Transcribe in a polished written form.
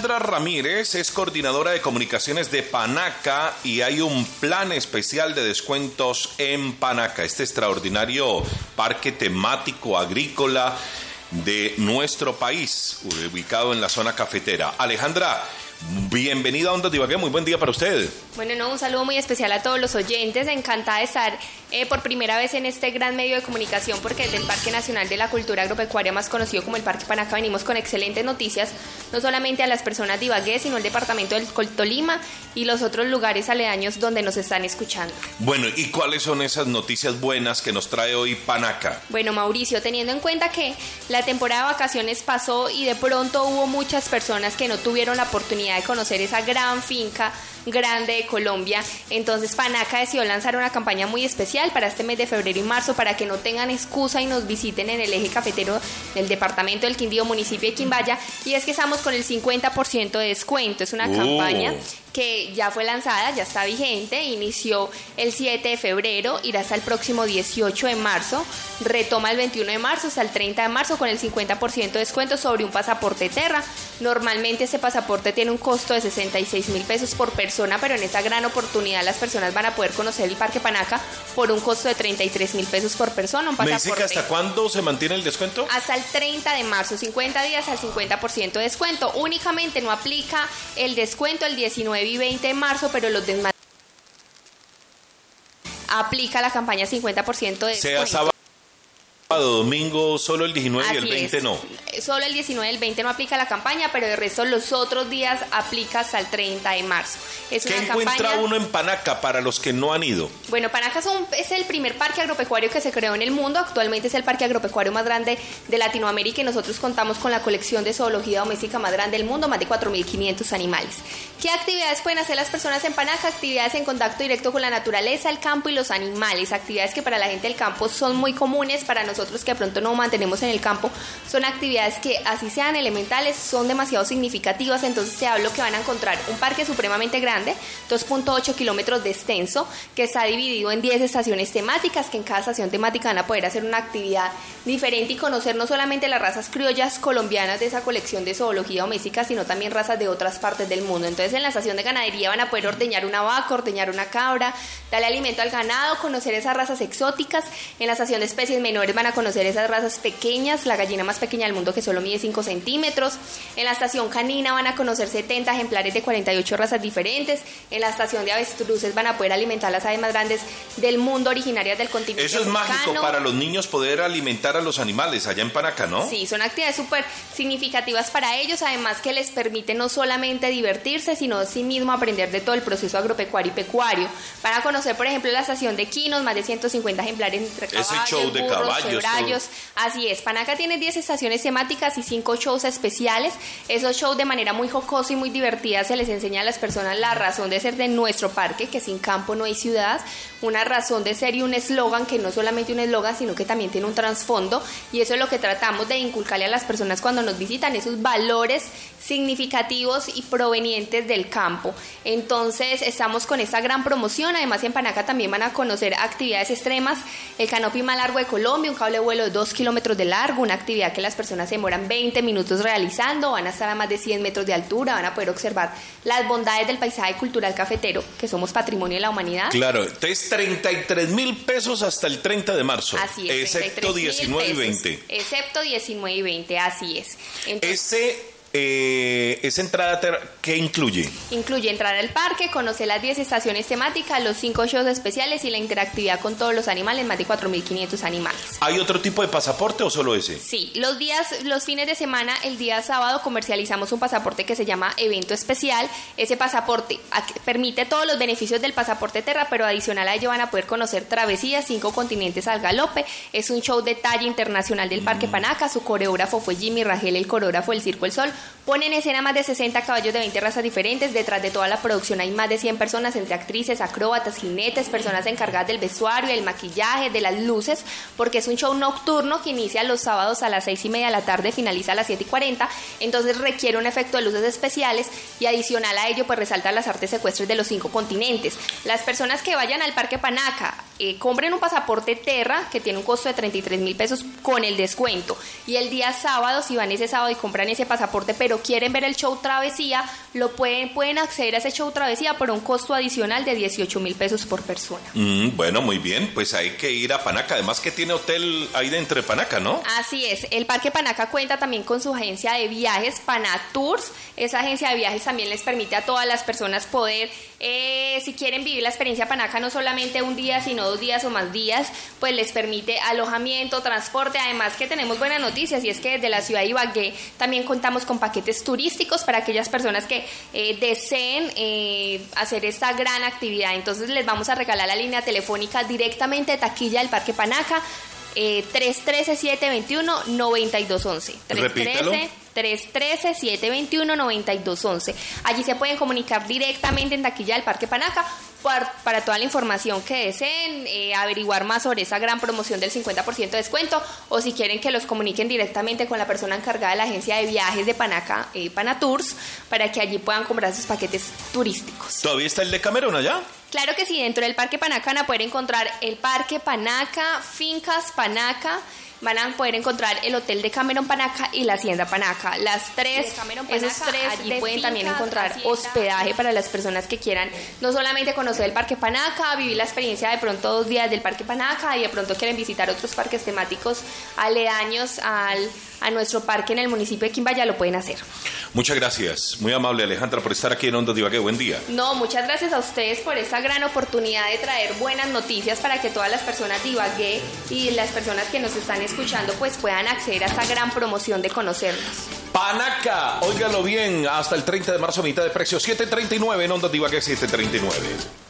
Alejandra Ramírez es coordinadora de comunicaciones de Panaca y hay un plan especial de descuentos en Panaca, este extraordinario parque temático agrícola de nuestro país, ubicado en la zona cafetera. Alejandra, bienvenida a Ondas de Ibagué, muy buen día para usted. Bueno, un saludo muy especial a todos los oyentes, encantada de estar por primera vez en este gran medio de comunicación, porque desde el Parque Nacional de la Cultura Agropecuaria, más conocido como el Parque Panaca, venimos con excelentes noticias, no solamente a las personas de Ibagué, sino el departamento del Tolima y los otros lugares aledaños donde nos están escuchando. Bueno, ¿y cuáles son esas noticias buenas que nos trae hoy Panaca? Bueno, Mauricio, teniendo en cuenta que la temporada de vacaciones pasó y de pronto hubo muchas personas que no tuvieron la oportunidad de conocer esa gran finca grande de Colombia, entonces Panaca decidió lanzar una campaña muy especial para este mes de febrero y marzo para que no tengan excusa y nos visiten en el eje cafetero del departamento del Quindío, municipio de Quimbaya, y es que estamos con el 50% de descuento. Es una campaña que ya fue lanzada, ya está vigente, inició el 7 de febrero, irá hasta el próximo 18 de marzo, retoma el 21 de marzo hasta el 30 de marzo con el 50% de descuento sobre un pasaporte Terra. Normalmente este pasaporte tiene un costo de 66,000 pesos por persona, pero en esta gran oportunidad las personas van a poder conocer el Parque Panaca por un costo de 33,000 pesos por persona. Un pasaporte. ¿Me dice que hasta cuándo se mantiene el descuento? Hasta el 30 de marzo, 50 días al 50% de descuento. Únicamente no aplica el descuento el 19 y 20 de marzo, pero los demás aplica la campaña 50% de descuento. Sea sábado, domingo, solo el 19 y el 20 no. Solo el 19 y el 20 no aplica la campaña, pero el resto los otros días aplica hasta el 30 de marzo. ¿Qué encuentra uno en Panaca para los que no han ido? Bueno, Panaca es el primer parque agropecuario que se creó en el mundo. Actualmente es el parque agropecuario más grande de Latinoamérica y nosotros contamos con la colección de zoología doméstica más grande del mundo, más de 4.500 animales. ¿Qué actividades pueden hacer las personas en Panaca? Actividades en contacto directo con la naturaleza, el campo y los animales. Actividades que para la gente del campo son muy comunes, para nosotros que de pronto no mantenemos en el campo, son actividades que así sean elementales, son demasiado significativas. Entonces te hablo que van a encontrar un parque supremamente grande, 2.8 kilómetros de extenso, que está dividido en 10 estaciones temáticas, que en cada estación temática van a poder hacer una actividad diferente y conocer no solamente las razas criollas colombianas de esa colección de zoología doméstica, sino también razas de otras partes del mundo. Entonces en la estación de ganadería van a poder ordeñar una vaca, ordeñar una cabra, darle alimento al ganado, conocer esas razas exóticas. En la estación de especies menores van a conocer esas razas pequeñas, la gallina más pequeña del mundo que solo mide 5 centímetros. En la estación canina van a conocer 70 ejemplares de 48 razas diferentes. En la estación de avestruces van a poder alimentar las aves más grandes del mundo, originarias del continente Eso es africano. mágico para los niños poder alimentar a los animales allá en Panaca, ¿no? Sí, son actividades súper significativas para ellos, además que les permite no solamente divertirse, sino asimismo aprender de todo el proceso agropecuario y pecuario. Van a conocer, por ejemplo, la estación de quinos, más de 150 ejemplares entre caballos, ese show de burros, caballos, cebrallos. Así es, Panaca tiene 10 estaciones temáticas y 5 shows especiales. Esos shows de manera muy jocosa y muy divertida se les enseña a las personas la razón de ser de nuestro parque, que sin campo no hay ciudad, una razón de ser y un eslogan que no solamente un eslogan, sino que también tiene un trasfondo, y eso es lo que tratamos de inculcarle a las personas cuando nos visitan, esos valores significativos y provenientes del campo. Entonces estamos con esta gran promoción. Además en Panaca también van a conocer actividades extremas, el canopy más largo de Colombia, un cable de vuelo de 2 kilómetros de largo, una actividad que las personas se demoran 20 minutos realizando, van a estar a más de 100 metros de altura, van a poder observar las bondades del paisaje cultural cafetero, que somos patrimonio de la humanidad. Claro, entonces 33,000 pesos hasta el 30 de marzo. Así es, excepto 19 y 20. Excepto 19 y 20, así es. Entonces, esa entrada, ¿qué incluye? Incluye entrar al parque, conocer las 10 estaciones temáticas, los 5 shows especiales y la interactividad con todos los animales, más de 4.500 animales. ¿Hay otro tipo de pasaporte o solo ese? Sí, los fines de semana, el día sábado comercializamos un pasaporte que se llama Evento Especial. Ese pasaporte permite todos los beneficios del pasaporte Terra, pero adicional a ello van a poder conocer travesías, 5 continentes al galope. Es un show de talla internacional del Parque Panaca. Su coreógrafo fue Jimmy Rangel, el coreógrafo del Circo El Sol. Pone en escena más de 60 caballos de 20 razas diferentes. Detrás de toda la producción hay más de 100 personas, entre actrices, acróbatas, jinetes, personas encargadas del vestuario, del maquillaje, de las luces, porque es un show nocturno que inicia los sábados a las 6:30 de la tarde, finaliza a las 7:40, entonces requiere un efecto de luces especiales y adicional a ello pues resalta las artes ecuestres de los 5 continentes. Las personas que vayan al Parque Panaca compren un pasaporte Terra que tiene un costo de 33.000 pesos con el descuento, y el día sábado, si van ese sábado y compran ese pasaporte pero quieren ver el show Travesía, pueden acceder a ese show Travesía por un costo adicional de 18.000 pesos por persona. Bueno, muy bien, pues hay que ir a Panaca, además que tiene hotel ahí dentro de Panaca, ¿no? Así es, el Parque Panaca cuenta también con su agencia de viajes, Panatours. Esa agencia de viajes también les permite a todas las personas poder, si quieren vivir la experiencia Panaca no solamente un día, sino 2 días o más días, pues les permite alojamiento, transporte. Además que tenemos buenas noticias, y es que desde la ciudad de Ibagué también contamos con paquetes turísticos para aquellas personas que deseen hacer esta gran actividad. Entonces les vamos a regalar la línea telefónica directamente de taquilla del Parque Panaca, 313-721-9211. Repítelo. 313-721-9211. Allí se pueden comunicar directamente en taquilla del Parque Panaca para toda la información que deseen, averiguar más sobre esa gran promoción del 50% de descuento, o si quieren que los comuniquen directamente con la persona encargada de la agencia de viajes de Panaca, Panatours, para que allí puedan comprar sus paquetes turísticos. ¿Todavía está el de Cameron allá? Claro que sí, dentro del Parque Panaca van a poder encontrar el Parque Panaca, Fincas Panaca, van a poder encontrar el Hotel de Cameron Panaca y la Hacienda Panaca. Esos tres allí pueden también encontrar hospedaje para las personas que quieran no solamente conocer el Parque Panaca, vivir la experiencia de pronto 2 días del Parque Panaca, y de pronto quieren visitar otros parques temáticos aledaños a nuestro parque en el municipio de Quimbaya, lo pueden hacer. Muchas gracias, muy amable Alejandra por estar aquí en Ondas de Ibagué. Buen día. No, muchas gracias a ustedes por esta gran oportunidad de traer buenas noticias para que todas las personas de Ibagué y las personas que nos están escuchando pues puedan acceder a esta gran promoción de conocernos. Panaca, óigalo bien, hasta el 30 de marzo, mitad de precio, 7.39 en Ondas de Ibagué, 7.39.